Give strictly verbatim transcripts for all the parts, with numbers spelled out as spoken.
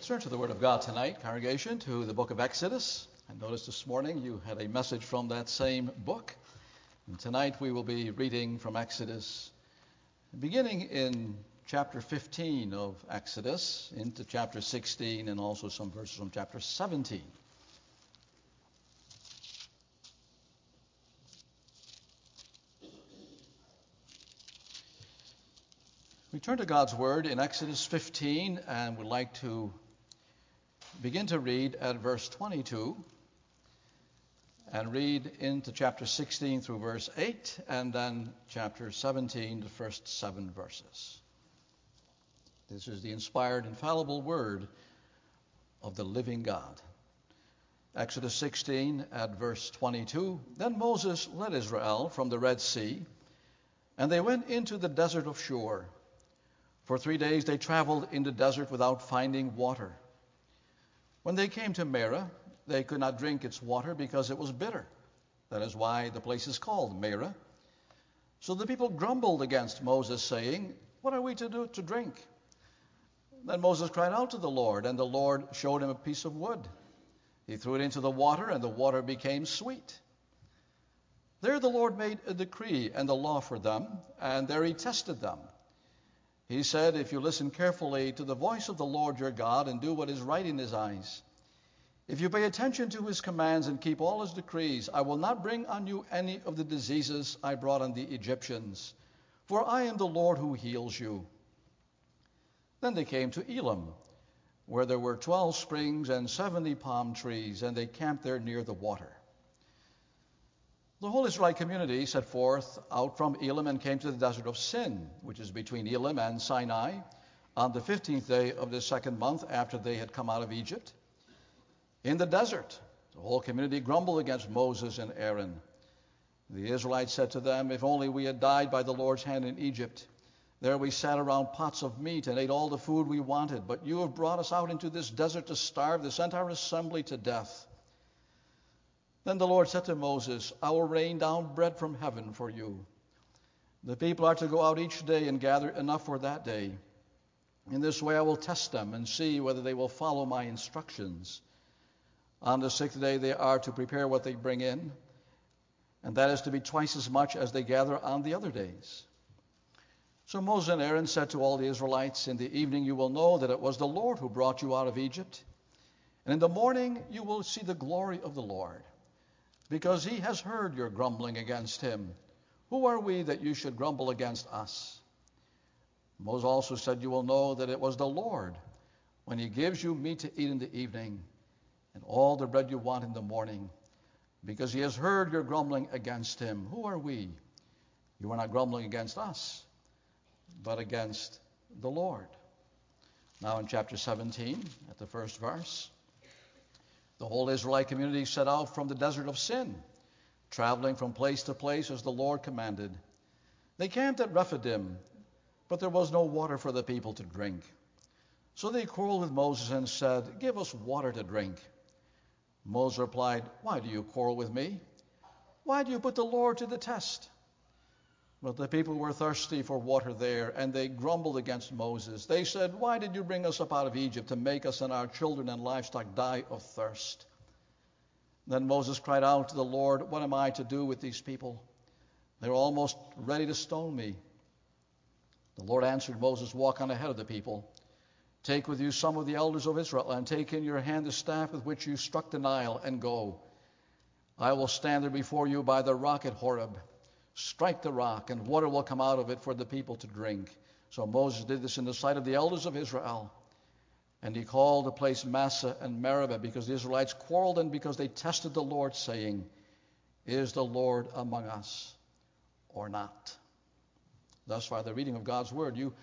Let's turn to the Word of God tonight, congregation, to the book of Exodus. I noticed this morning you had a message from that same book. And tonight we will be reading from Exodus, beginning in chapter fifteen of Exodus into chapter sixteen and also some verses from chapter seventeen. We turn to God's Word in Exodus fifteen and would like to begin to read at verse twenty-two and read into chapter sixteen through verse eight and then chapter seventeen, the first seven verses. This is the inspired, infallible Word of the living God. Exodus sixteen at verse twenty-two. Then Moses led Israel from the Red Sea, and they went into the desert of Shur. For three days they traveled in the desert without finding water. When they came to Marah, they could not drink its water because it was bitter. That is why the place is called Marah. So the people grumbled against Moses, saying, "What are we to do to drink?" Then Moses cried out to the Lord, and the Lord showed him a piece of wood. He threw it into the water, and the water became sweet. There the Lord made a decree and a law for them, and there he tested them. He said, "If you listen carefully to the voice of the Lord your God and do what is right in his eyes, if you pay attention to his commands and keep all his decrees, I will not bring on you any of the diseases I brought on the Egyptians, for I am the Lord who heals you." Then they came to Elim, where there were twelve springs and seventy palm trees, and they camped there near the water. The whole Israelite community set forth out from Elim and came to the desert of Sin, which is between Elim and Sinai, on the fifteenth day of the second month after they had come out of Egypt. In the desert, the whole community grumbled against Moses and Aaron. The Israelites said to them, "If only we had died by the Lord's hand in Egypt. There we sat around pots of meat and ate all the food we wanted, but you have brought us out into this desert to starve this entire assembly to death." Then the Lord said to Moses, "I will rain down bread from heaven for you. The people are to go out each day and gather enough for that day. In this way I will test them and see whether they will follow my instructions. On the sixth day they are to prepare what they bring in, and that is to be twice as much as they gather on the other days." So Moses and Aaron said to all the Israelites, "In the evening you will know that it was the Lord who brought you out of Egypt, and in the morning you will see the glory of the Lord, because he has heard your grumbling against him. Who are we that you should grumble against us?" Moses also said, "You will know that it was the Lord when he gives you meat to eat in the evening and all the bread you want in the morning, because he has heard your grumbling against him. Who are we? You are not grumbling against us, but against the Lord." Now in chapter seventeen, at the first verse, the whole Israelite community set out from the desert of Sin, traveling from place to place as the Lord commanded. They camped at Rephidim, but there was no water for the people to drink. So they quarreled with Moses and said, "Give us water to drink." Moses replied, "Why do you quarrel with me? Why do you put the Lord to the test?" But the people were thirsty for water there, and they grumbled against Moses. They said, "Why did you bring us up out of Egypt to make us and our children and livestock die of thirst?" Then Moses cried out to the Lord, "What am I to do with these people? They're almost ready to stone me." The Lord answered Moses, "Walk on ahead of the people. Take with you some of the elders of Israel, and take in your hand the staff with which you struck the Nile, and go. I will stand there before you by the rock at Horeb. Strike the rock, and water will come out of it for the people to drink." So Moses did this in the sight of the elders of Israel. And he called the place Massah and Meribah, because the Israelites quarreled and because they tested the Lord, saying, "Is the Lord among us or not?" Thus far the reading of God's word. You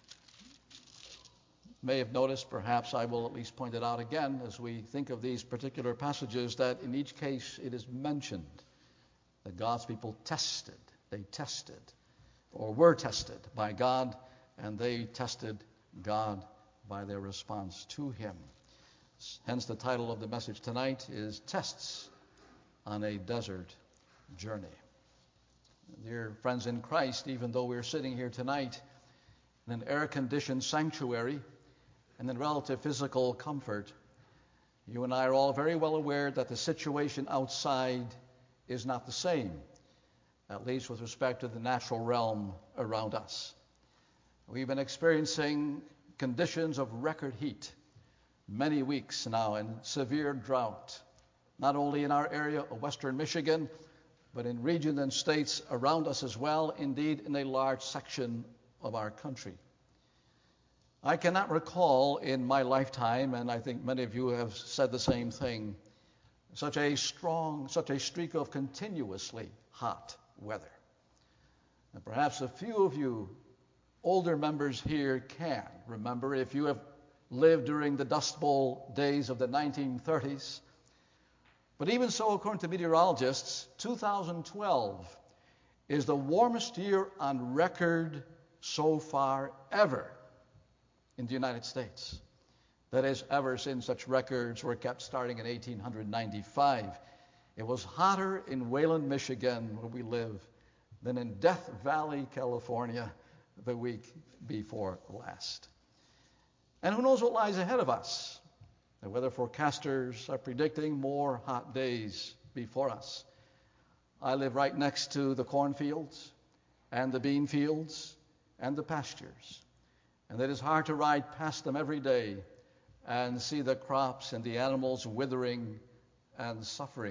may have noticed, perhaps I will at least point it out again as we think of these particular passages, that in each case it is mentioned that God's people tested, they tested, or were tested by God, and they tested God by their response to him. Hence the title of the message tonight is Tests on a Desert Journey. Dear friends in Christ, even though we're sitting here tonight in an air-conditioned sanctuary and in relative physical comfort, you and I are all very well aware that the situation outside is not the same, at least with respect to the natural realm around us. We've been experiencing conditions of record heat many weeks now and severe drought, not only in our area of western Michigan, but in regions and states around us as well, indeed in a large section of our country. I cannot recall in my lifetime, and I think many of you have said the same thing, such a strong, such a streak of continuously hot weather. And perhaps a few of you older members here can remember, if you have lived during the Dust Bowl days of the nineteen thirties. But even so, according to meteorologists, two thousand twelve is the warmest year on record so far ever in the United States. That is, ever since such records were kept starting in eighteen ninety-five. It was hotter in Wayland, Michigan, where we live, than in Death Valley, California, the week before last. And who knows what lies ahead of us? The weather forecasters are predicting more hot days before us. I live right next to the cornfields and the bean fields and the pastures. And it is hard to ride past them every day and see the crops and the animals withering and suffering.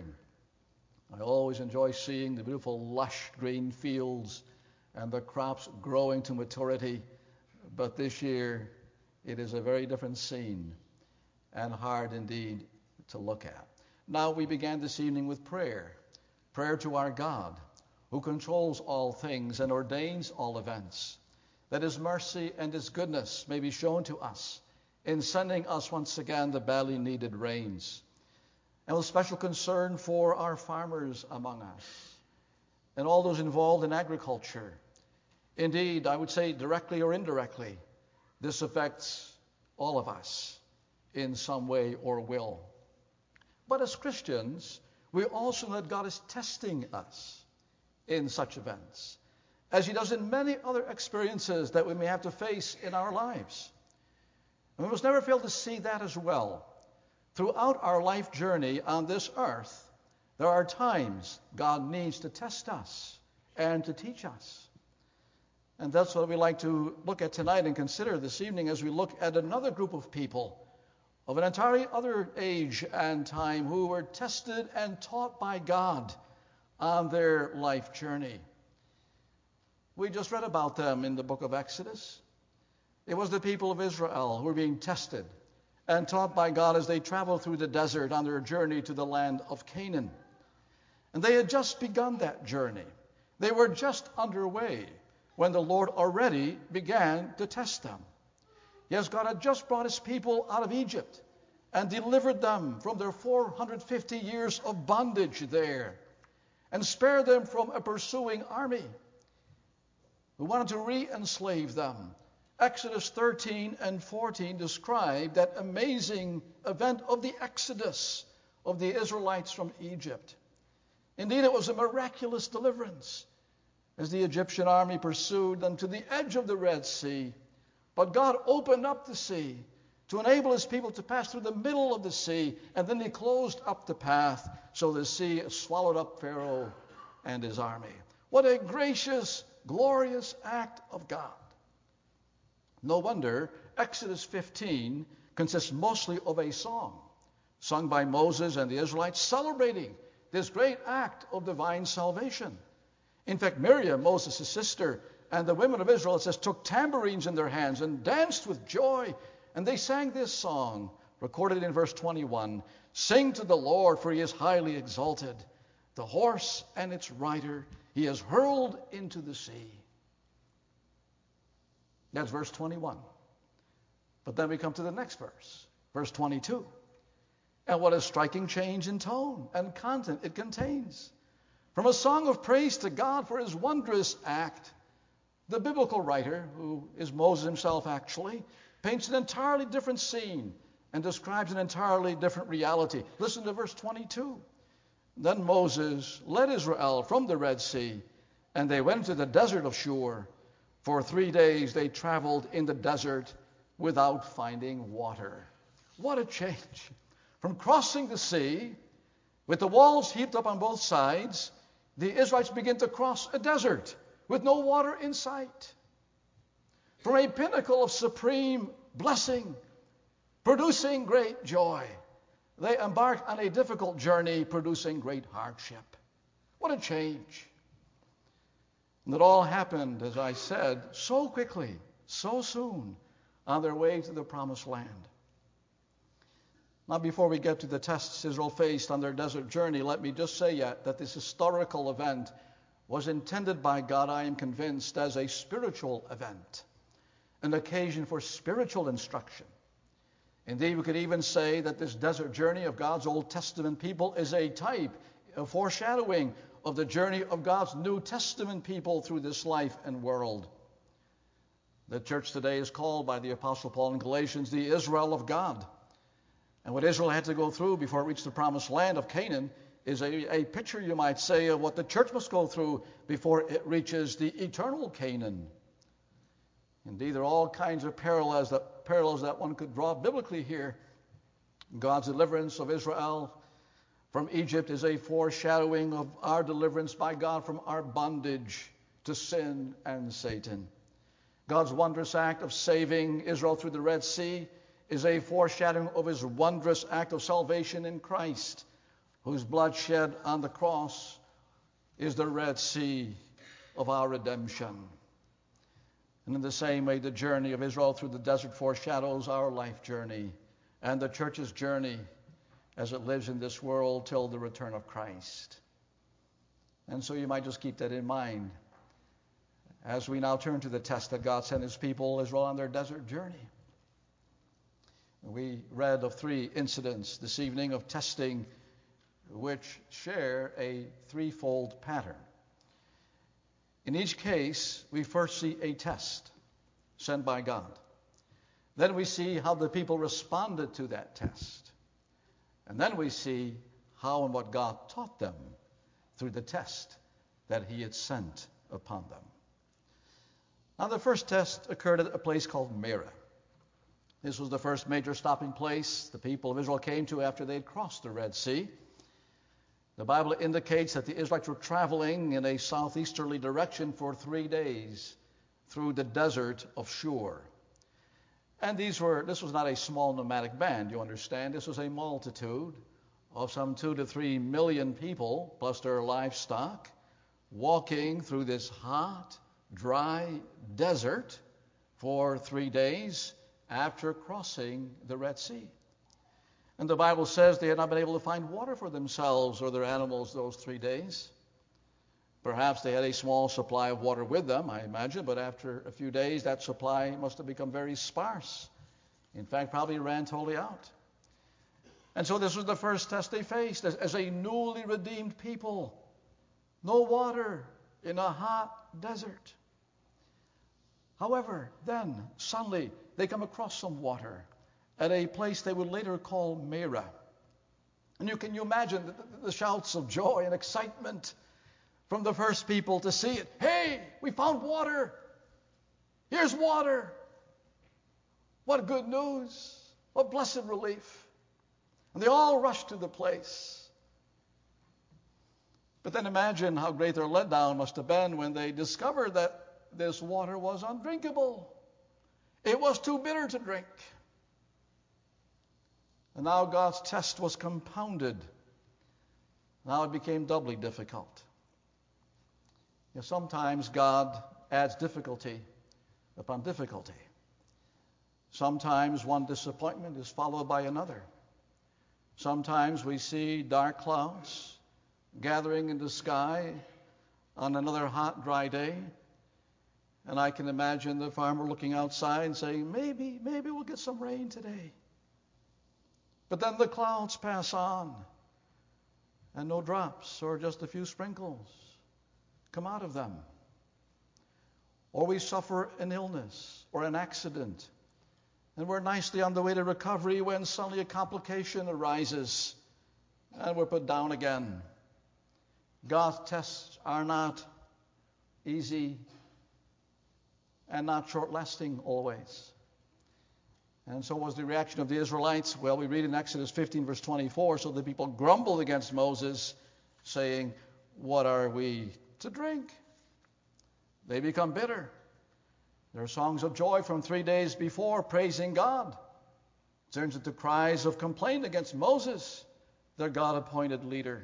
I always enjoy seeing the beautiful lush green fields and the crops growing to maturity. But this year, it is a very different scene and hard indeed to look at. Now we began this evening with prayer. Prayer to our God, who controls all things and ordains all events, that His mercy and His goodness may be shown to us in sending us once again the badly needed rains. And with special concern for our farmers among us and all those involved in agriculture. Indeed, I would say directly or indirectly, this affects all of us in some way or will. But as Christians, we also know that God is testing us in such events, as He does in many other experiences that we may have to face in our lives. And we must never fail to see that as well. Throughout our life journey on this earth, there are times God needs to test us and to teach us. And that's what we like to look at tonight and consider this evening as we look at another group of people of an entirely other age and time who were tested and taught by God on their life journey. We just read about them in the book of Exodus. It was the people of Israel who were being tested and taught by God as they traveled through the desert on their journey to the land of Canaan. And they had just begun that journey. They were just underway when the Lord already began to test them. Yes, God had just brought His people out of Egypt and delivered them from their four hundred fifty years of bondage there and spared them from a pursuing army who wanted to re-enslave them. Exodus thirteen and fourteen describe that amazing event of the exodus of the Israelites from Egypt. Indeed, it was a miraculous deliverance as the Egyptian army pursued them to the edge of the Red Sea. But God opened up the sea to enable His people to pass through the middle of the sea, and then He closed up the path so the sea swallowed up Pharaoh and his army. What a gracious, glorious act of God. No wonder Exodus fifteen consists mostly of a song sung by Moses and the Israelites celebrating this great act of divine salvation. In fact, Miriam, Moses' sister, and the women of Israel, it says, took tambourines in their hands and danced with joy. And they sang this song, recorded in verse twenty-one. Sing to the Lord, for He is highly exalted. The horse and its rider He has hurled into the sea. That's verse twenty-one. But then we come to the next verse, verse twenty-two. And what a striking change in tone and content it contains. From a song of praise to God for His wondrous act, the biblical writer, who is Moses himself actually, paints an entirely different scene and describes an entirely different reality. Listen to verse twenty-two. Then Moses led Israel from the Red Sea, and they went to the desert of Shur. For three days they traveled in the desert without finding water. What a change. From crossing the sea, with the walls heaped up on both sides, the Israelites begin to cross a desert with no water in sight. From a pinnacle of supreme blessing, producing great joy, they embark on a difficult journey, producing great hardship. What a change. And it all happened, as I said, so quickly, so soon, on their way to the promised land. Now, before we get to the tests Israel faced on their desert journey, let me just say yet that this historical event was intended by God, I am convinced, as a spiritual event, an occasion for spiritual instruction. Indeed, we could even say that this desert journey of God's Old Testament people is a type, a foreshadowing of the journey of God's New Testament people through this life and world. The church today is called by the Apostle Paul in Galatians the Israel of God. And what Israel had to go through before it reached the promised land of Canaan is a, a picture, you might say, of what the church must go through before it reaches the eternal Canaan. Indeed, there are all kinds of parallels that, parallels that one could draw biblically here. God's deliverance of Israel from Egypt is a foreshadowing of our deliverance by God from our bondage to sin and Satan. God's wondrous act of saving Israel through the Red Sea is a foreshadowing of his wondrous act of salvation in Christ, whose blood shed on the cross is the Red Sea of our redemption. And in the same way, the journey of Israel through the desert foreshadows our life journey and the church's journey as it lives in this world till the return of Christ. And so you might just keep that in mind as we now turn to the test that God sent his people, Israel, on their desert journey. We read of three incidents this evening of testing which share a threefold pattern. In each case, we first see a test sent by God. Then we see how the people responded to that test. And then we see how and what God taught them through the test that he had sent upon them. Now, the first test occurred at a place called Marah. This was the first major stopping place the people of Israel came to after they had crossed the Red Sea. The Bible indicates that the Israelites were traveling in a southeasterly direction for three days through the desert of Shur. And these were, this was not a small nomadic band, you understand. This was a multitude of some two to three million people, plus their livestock, walking through this hot, dry desert for three days after crossing the Red Sea. And the Bible says they had not been able to find water for themselves or their animals those three days. Perhaps they had a small supply of water with them, I imagine, but after a few days that supply must have become very sparse. In fact, probably ran totally out. And so this was the first test they faced as, as a newly redeemed people. No water in a hot desert. However, then, suddenly, they come across some water at a place they would later call Marah. And you can you imagine the, the, the shouts of joy and excitement from the first people to see it. Hey, we found water. Here's water. What good news. What blessed relief. And they all rushed to the place. But then imagine how great their letdown must have been when they discovered that this water was undrinkable. It was too bitter to drink. And now God's test was compounded. Now it became doubly difficult. You know, sometimes God adds difficulty upon difficulty. Sometimes one disappointment is followed by another. Sometimes we see dark clouds gathering in the sky on another hot, dry day. And I can imagine the farmer looking outside and saying, maybe, maybe we'll get some rain today. But then the clouds pass on, and no drops or just a few sprinkles come out of them. Or we suffer an illness or an accident, and we're nicely on the way to recovery when suddenly a complication arises, and we're put down again. God's tests are not easy and not short-lasting always. And so was the reaction of the Israelites. Well, we read in Exodus fifteen, verse twenty-four, so the people grumbled against Moses, saying, what are we to drink? They become bitter. There are songs of joy from three days before, praising God. It turns into cries of complaint against Moses, their God-appointed leader.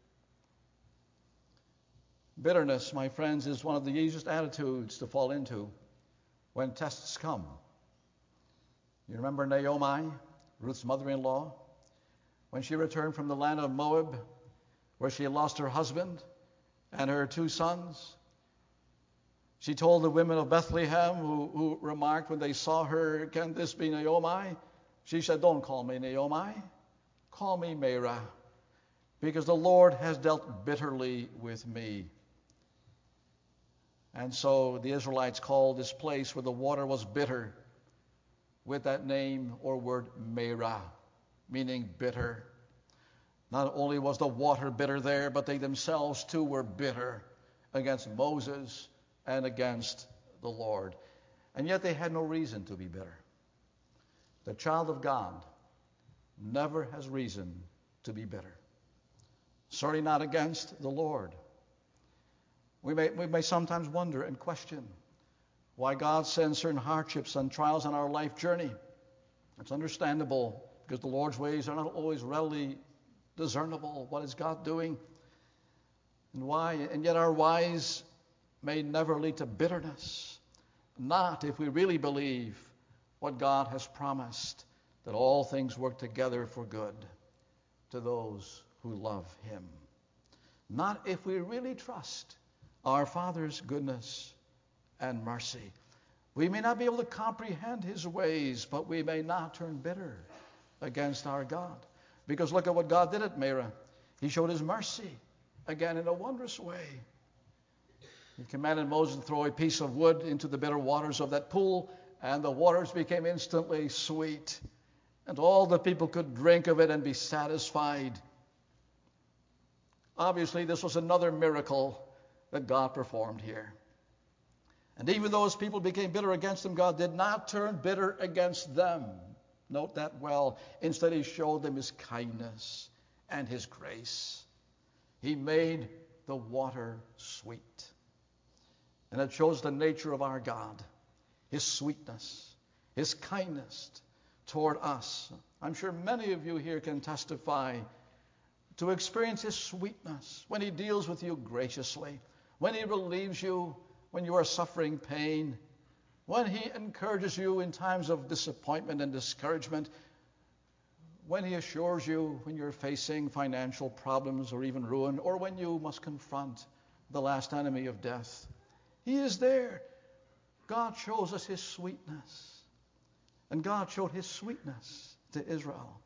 Bitterness, my friends, is one of the easiest attitudes to fall into when tests come. You remember Naomi, Ruth's mother-in-law, when she returned from the land of Moab, where she had lost her husband and her two sons. She told the women of Bethlehem who, who remarked when they saw her, can this be Naomi? She said, don't call me Naomi, call me Mara, because the Lord has dealt bitterly with me. And so the Israelites called this place where the water was bitter with that name or word Mara, meaning bitter. Not only was the water bitter there, but they themselves too were bitter against Moses and against the Lord. And yet they had no reason to be bitter. The child of God never has reason to be bitter. Certainly not against the Lord. We may, we may sometimes wonder and question why God sends certain hardships and trials on our life journey. It's understandable because the Lord's ways are not always readily discernible. What is God doing? And why? And yet our whys may never lead to bitterness. Not if we really believe what God has promised, that all things work together for good to those who love Him. Not if we really trust our Father's goodness and mercy. We may not be able to comprehend His ways, but we may not turn bitter against our God. Because look at what God did at Merah. He showed His mercy, again, in a wondrous way. He commanded Moses to throw a piece of wood into the bitter waters of that pool, and the waters became instantly sweet. And all the people could drink of it and be satisfied. Obviously, this was another miracle that God performed here. And even though His people became bitter against Him, God did not turn bitter against them. Note that well. Instead, He showed them His kindness and His grace. He made the water sweet. And it shows the nature of our God, His sweetness, His kindness toward us. I'm sure many of you here can testify to experience His sweetness when He deals with you graciously, when He relieves you when you are suffering pain, when He encourages you in times of disappointment and discouragement, when He assures you when you're facing financial problems or even ruin, or when you must confront the last enemy of death. He is there. God shows us His sweetness. And God showed His sweetness to Israel.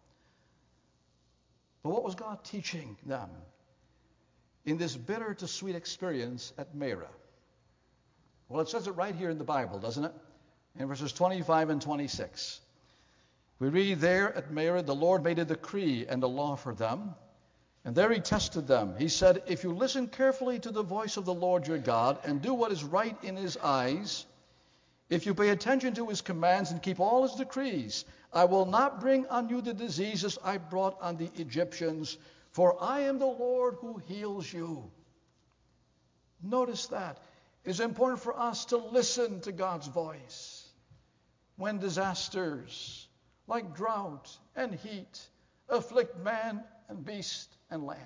But what was God teaching them in this bitter to sweet experience at Merah? Well, it says it right here in the Bible, doesn't it? In verses twenty-five and twenty-six. We read there at Merah, the Lord made a decree and a law for them. And there He tested them. He said, if you listen carefully to the voice of the Lord your God and do what is right in His eyes, if you pay attention to His commands and keep all His decrees, I will not bring on you the diseases I brought on the Egyptians, for I am the Lord who heals you. Notice that. It is important for us to listen to God's voice when disasters like drought and heat afflict man and beast and land.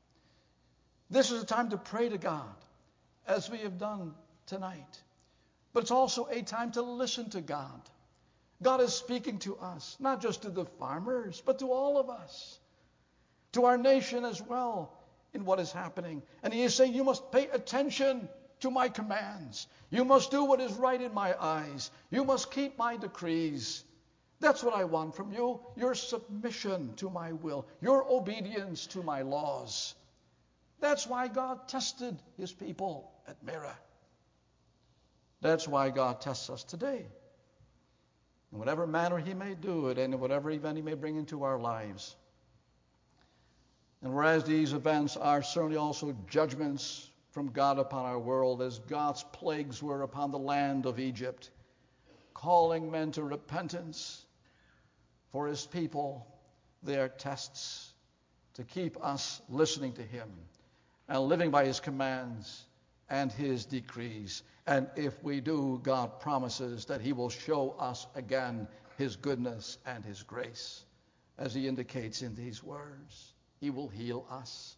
This is a time to pray to God, as we have done tonight. But it's also a time to listen to God. God is speaking to us, not just to the farmers, but to all of us, to our nation as well, in what is happening. And He is saying, you must pay attention to my commands. You must do what is right in my eyes. You must keep my decrees. That's what I want from you, your submission to my will, your obedience to my laws. That's why God tested His people at Merah. That's why God tests us today. In whatever manner He may do it, and in whatever event He may bring into our lives. And whereas these events are certainly also judgments from God upon our world, as God's plagues were upon the land of Egypt, calling men to repentance, for his people. They are tests to keep us listening to him and living by his commands and his decrees. And if we do, God promises that he will show us again his goodness and his grace, as he indicates in these words. He will heal us.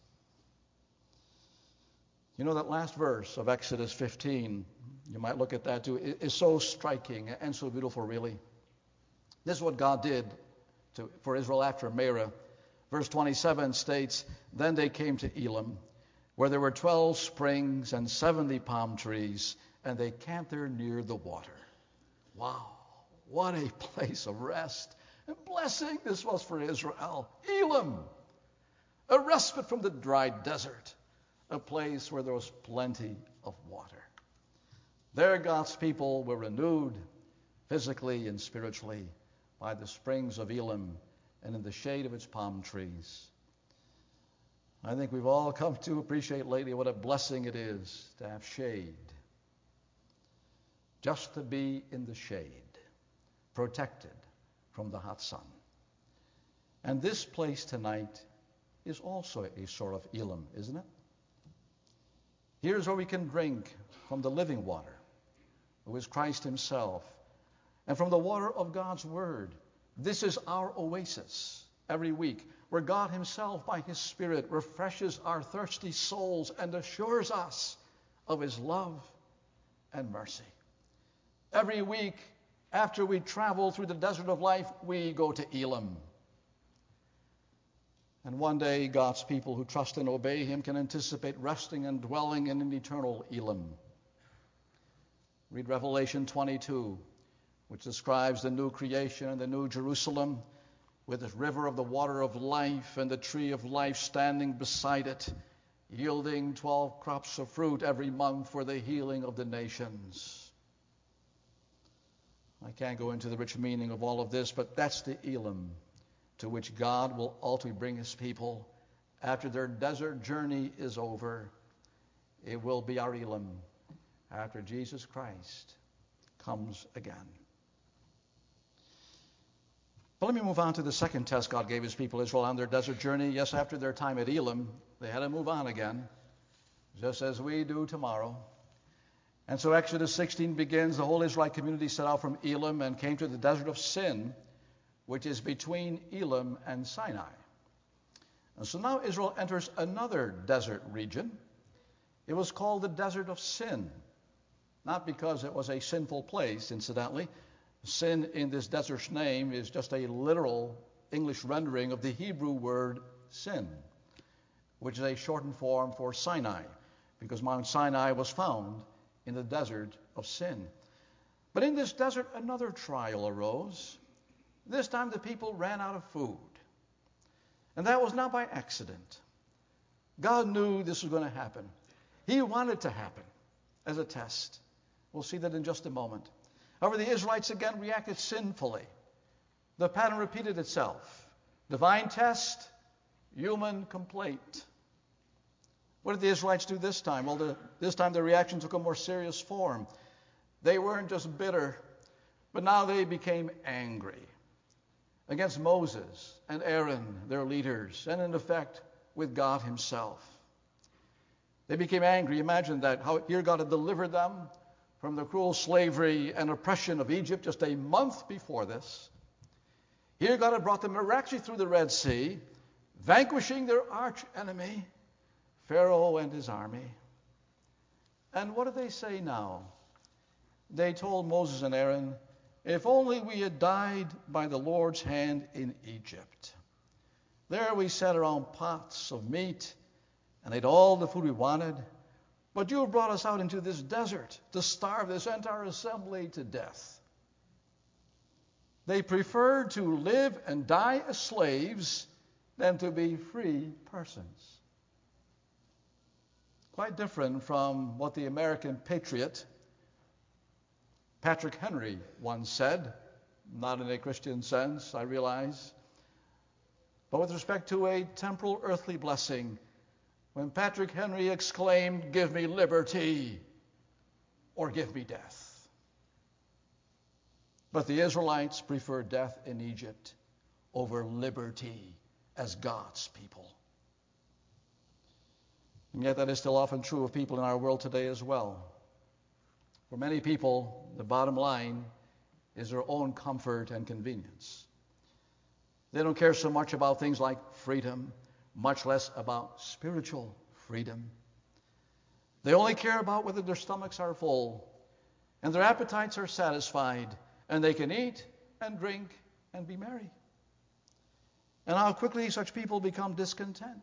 You know, that last verse of Exodus fifteen, you might look at that too, is so striking and so beautiful, really. This is what God did to, for Israel after Meribah. Verse twenty-seven states, "Then they came to Elim, where there were twelve springs and seventy palm trees, and they camped there near the water." Wow, what a place of rest and blessing this was for Israel. Elim, a respite from the dry desert, a place where there was plenty of water. There God's people were renewed physically and spiritually by the springs of Elim and in the shade of its palm trees. I think we've all come to appreciate lately what a blessing it is to have shade. Just to be in the shade, protected from the hot sun. And this place tonight is also a sort of Elim, isn't it? Here's where we can drink from the living water, who is Christ himself, and from the water of God's word. This is our oasis every week, where God himself, by his Spirit, refreshes our thirsty souls and assures us of his love and mercy. Every week, after we travel through the desert of life, we go to Elim. And one day, God's people who trust and obey him can anticipate resting and dwelling in an eternal Elim. Read Revelation twenty-two, which describes the new creation and the new Jerusalem, with the river of the water of life and the tree of life standing beside it, yielding twelve crops of fruit every month for the healing of the nations. I can't go into the rich meaning of all of this, but that's the Elim to which God will ultimately bring his people after their desert journey is over. It will be our Elim after Jesus Christ comes again. But let me move on to the second test God gave his people Israel on their desert journey. Yes, after their time at Elim, they had to move on again, just as we do tomorrow. And so Exodus sixteen begins. The whole Israelite community set out from Elim and came to the desert of Sin, which is between Elim and Sinai. And so now Israel enters another desert region. It was called the Desert of Sin, not because it was a sinful place, incidentally. Sin in this desert's name is just a literal English rendering of the Hebrew word sin, which is a shortened form for Sinai, because Mount Sinai was found in the desert of Sin. But in this desert, another trial arose. This time the people ran out of food. And that was not by accident. God knew this was going to happen. He wanted it to happen as a test. We'll see that in just a moment. However, the Israelites again reacted sinfully. The pattern repeated itself. Divine test, human complaint. What did the Israelites do this time? Well, the, this time the reaction took a more serious form. They weren't just bitter, but now they became angry against Moses and Aaron, their leaders, and in effect with God himself. They became angry. Imagine that, how here God had delivered them from the cruel slavery and oppression of Egypt just a month before this. Here God had brought them miraculously through the Red Sea, vanquishing their arch enemy, Pharaoh and his army. And what did they say now? They told Moses and Aaron, "If only we had died by the Lord's hand in Egypt. There we sat around pots of meat and ate all the food we wanted. But you have brought us out into this desert to starve this entire assembly to death." They preferred to live and die as slaves than to be free persons. Quite different from what the American patriot Patrick Henry once said, not in a Christian sense, I realize, but with respect to a temporal earthly blessing, when Patrick Henry exclaimed, "Give me liberty or give me death." But the Israelites preferred death in Egypt over liberty as God's people. And yet that is still often true of people in our world today as well. For many people, the bottom line is their own comfort and convenience. They don't care so much about things like freedom, much less about spiritual freedom. They only care about whether their stomachs are full and their appetites are satisfied and they can eat and drink and be merry. And how quickly such people become discontent.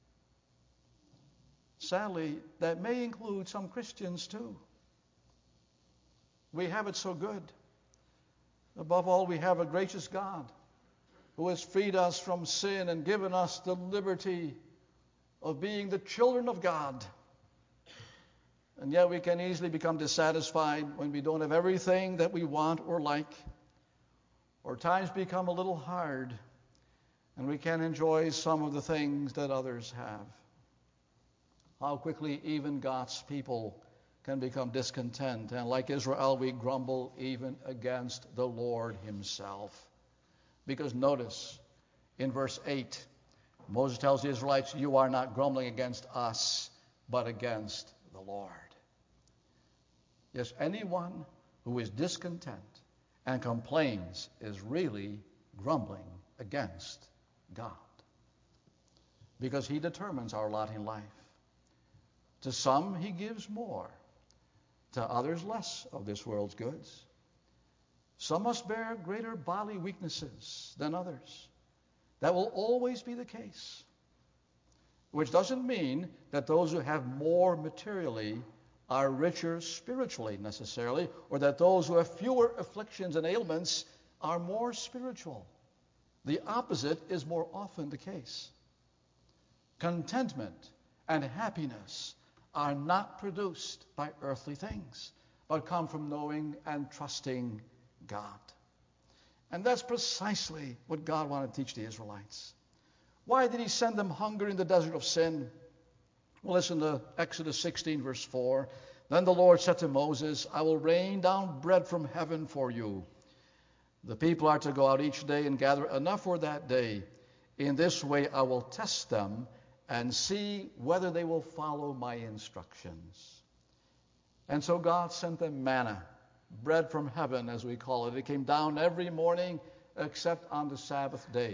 Sadly, that may include some Christians too. We have it so good. Above all, we have a gracious God who has freed us from sin and given us the liberty of being the children of God. And yet we can easily become dissatisfied when we don't have everything that we want or like, or times become a little hard and we can't enjoy some of the things that others have. How quickly even God's people can become discontent, and like Israel, we grumble even against the Lord himself. Because notice, in verse eight, Moses tells the Israelites, you are not grumbling against us, but against the Lord. Yes, anyone who is discontent and complains is really grumbling against God. Because he determines our lot in life. To some, he gives more. To others, less of this world's goods. Some must bear greater bodily weaknesses than others. That will always be the case. Which doesn't mean that those who have more materially are richer spiritually necessarily, or that those who have fewer afflictions and ailments are more spiritual. The opposite is more often the case. Contentment and happiness are not produced by earthly things, but come from knowing and trusting God. And that's precisely what God wanted to teach the Israelites. Why did he send them hunger in the desert of sin? Well, listen to Exodus sixteen, verse four. Then the Lord said to Moses, I will rain down bread from heaven for you. The people are to go out each day and gather enough for that day. In this way I will test them and see whether they will follow my instructions. And so God sent them manna, bread from heaven, as we call it. It came down every morning except on the Sabbath day.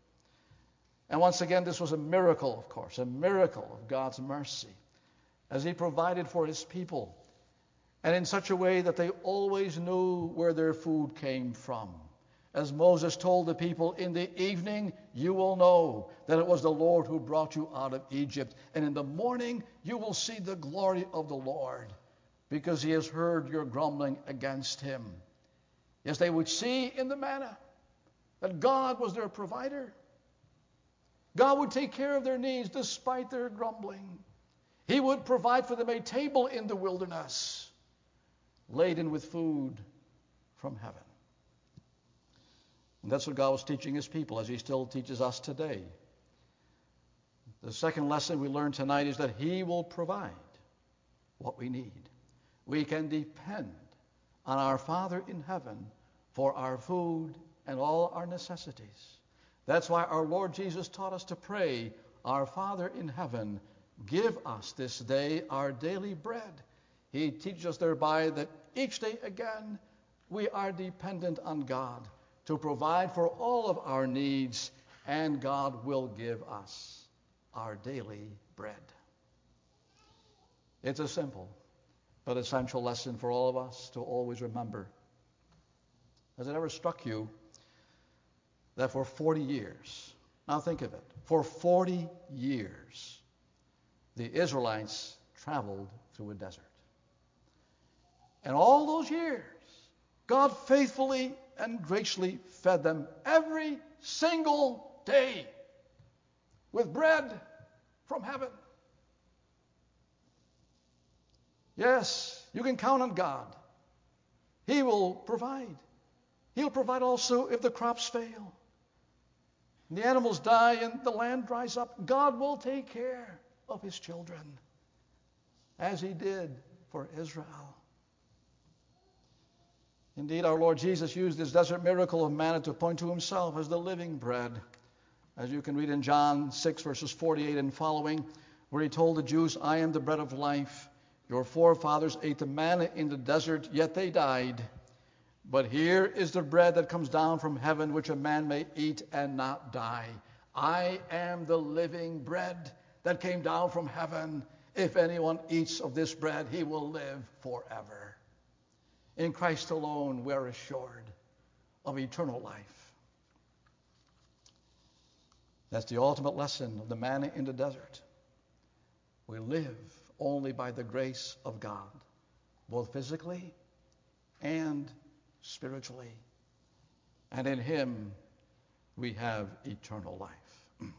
And once again, this was a miracle, of course, a miracle of God's mercy, as he provided for his people, and in such a way that they always knew where their food came from. As Moses told the people, in the evening you will know that it was the Lord who brought you out of Egypt, and in the morning you will see the glory of the Lord, because he has heard your grumbling against him. Yes, they would see in the manna that God was their provider. God would take care of their needs despite their grumbling. He would provide for them a table in the wilderness, laden with food from heaven. And that's what God was teaching his people, as he still teaches us today. The second lesson we learn tonight is that he will provide what we need. We can depend on our Father in heaven for our food and all our necessities. That's why our Lord Jesus taught us to pray, Our Father in heaven, give us this day our daily bread. He teaches us thereby that each day again we are dependent on God to provide for all of our needs, and God will give us our daily bread. It's a simple but essential lesson for all of us to always remember. Has it ever struck you that for forty years, now think of it, for forty years, the Israelites traveled through a desert? And all those years, God faithfully and graciously fed them every single day with bread from heaven. Yes, you can count on God. He will provide. He'll provide also if the crops fail, and the animals die and the land dries up. God will take care of his children, as he did for Israel. Indeed, our Lord Jesus used this desert miracle of manna to point to himself as the living bread. As you can read in John six, verses forty-eight and following, where he told the Jews, I am the bread of life. Your forefathers ate the manna in the desert, yet they died. But here is the bread that comes down from heaven, which a man may eat and not die. I am the living bread that came down from heaven. If anyone eats of this bread, he will live forever. In Christ alone, we are assured of eternal life. That's the ultimate lesson of the manna in the desert. We live only by the grace of God, both physically and spiritually. And in him, we have eternal life.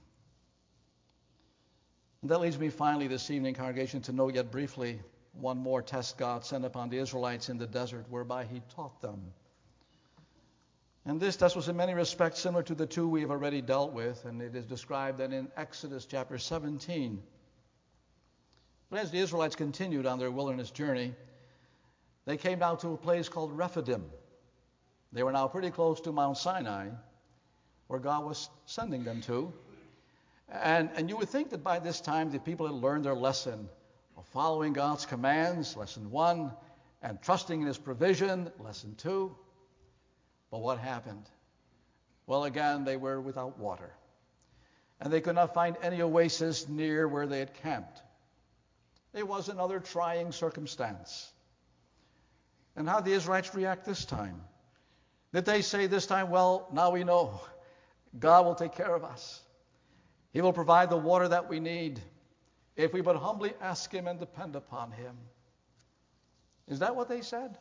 And that leads me finally this evening, congregation, to note yet briefly one more test God sent upon the Israelites in the desert, whereby he taught them. And this test was in many respects similar to the two we have already dealt with, and it is described then in Exodus chapter seventeen. But as the Israelites continued on their wilderness journey, they came down to a place called Rephidim. They were now pretty close to Mount Sinai, where God was sending them to. And, and you would think that by this time the people had learned their lesson of following God's commands, lesson one, and trusting in his provision, lesson two. But what happened? Well, again, they were without water. And they could not find any oasis near where they had camped. It was another trying circumstance. And how did the Israelites react this time? Did they say this time, well, now we know God will take care of us. He will provide the water that we need if we but humbly ask him and depend upon him? Is that what they said?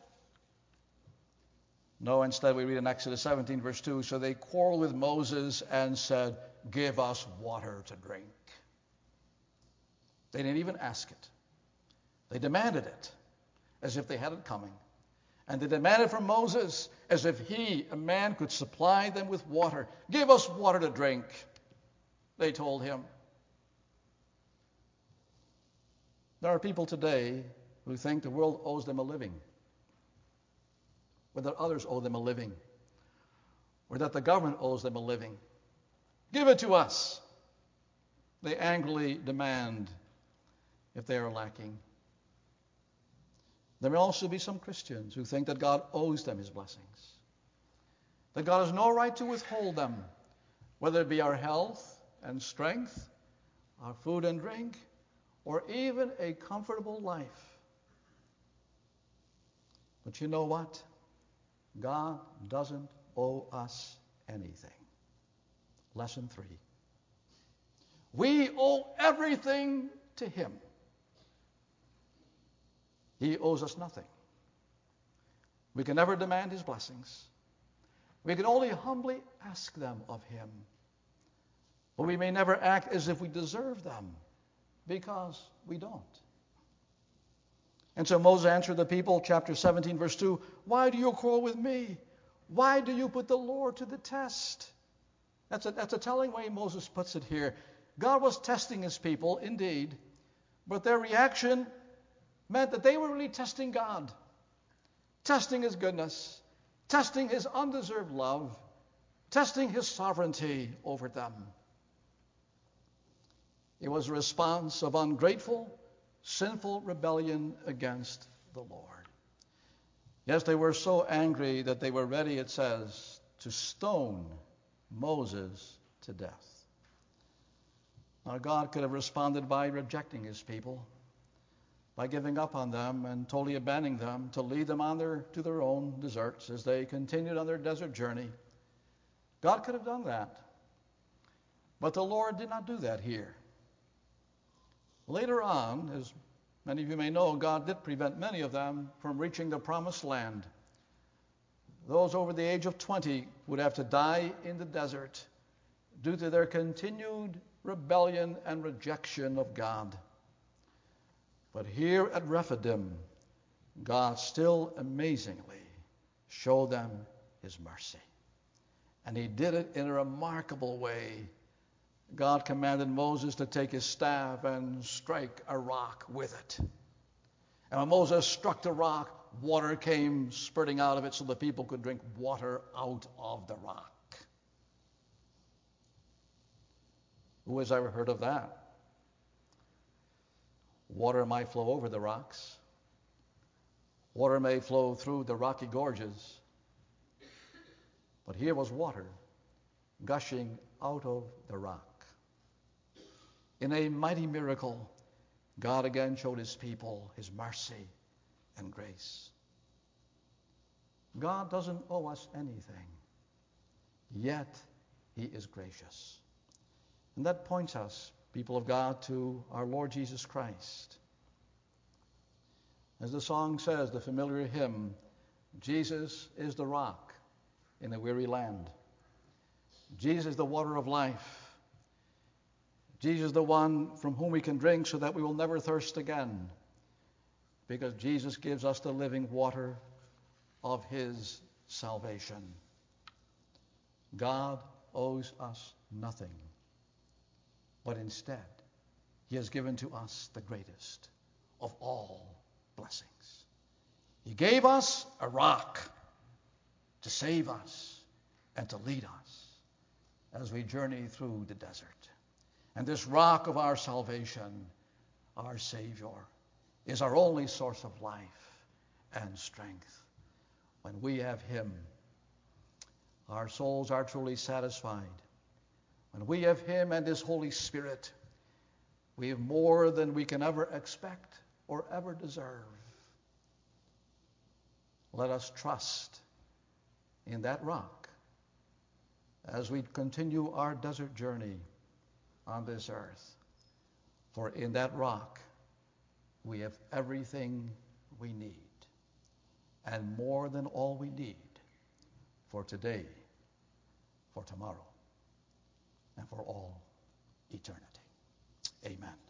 No, instead we read in Exodus seventeen, verse two, so they quarreled with Moses and said, give us water to drink. They didn't even ask it. They demanded it as if they had it coming. And they demanded from Moses as if he, a man, could supply them with water. Give us water to drink, they told him. There are people today who think the world owes them a living, or that others owe them a living, or that the government owes them a living. Give it to us, they angrily demand if they are lacking. There may also be some Christians who think that God owes them his blessings, that God has no right to withhold them, whether it be our health and strength, our food and drink, or even a comfortable life. But you know what? God doesn't owe us anything. Lesson three. We owe everything to him. He owes us nothing. We can never demand his blessings. We can only humbly ask them of him. But we may never act as if we deserve them, because we don't. And so Moses answered the people, chapter seventeen, verse two, why do you quarrel with me? Why do you put the Lord to the test? That's a, that's a telling way Moses puts it here. God was testing his people, indeed, but their reaction meant that they were really testing God, testing his goodness, testing his undeserved love, testing his sovereignty over them. It was a response of ungrateful, sinful rebellion against the Lord. Yes, they were so angry that they were ready, it says, to stone Moses to death. Now, God could have responded by rejecting his people, by giving up on them and totally abandoning them to lead them on their, to their own deserts as they continued on their desert journey. God could have done that. But the Lord did not do that here. Later on, as many of you may know, God did prevent many of them from reaching the promised land. Those over the age of twenty would have to die in the desert due to their continued rebellion and rejection of God. But here at Rephidim, God still amazingly showed them his mercy. And he did it in a remarkable way. God commanded Moses to take his staff and strike a rock with it. And when Moses struck the rock, water came spurting out of it so the people could drink water out of the rock. Who has ever heard of that? Water might flow over the rocks. Water may flow through the rocky gorges. But here was water gushing out of the rock. In a mighty miracle, God again showed his people his mercy and grace. God doesn't owe us anything, yet he is gracious. And that points us, people of God, to our Lord Jesus Christ. As the song says, the familiar hymn, Jesus is the rock in a weary land. Jesus is the water of life. Jesus is the one from whom we can drink so that we will never thirst again, because Jesus gives us the living water of his salvation. God owes us nothing, but instead he has given to us the greatest of all blessings. He gave us a rock to save us and to lead us as we journey through the desert. And this rock of our salvation, our Savior, is our only source of life and strength. When we have him, our souls are truly satisfied. When we have him and his Holy Spirit, we have more than we can ever expect or ever deserve. Let us trust in that rock as we continue our desert journey on this earth. For in that rock we have everything we need, and more than all we need for today, for tomorrow, and for all eternity. Amen.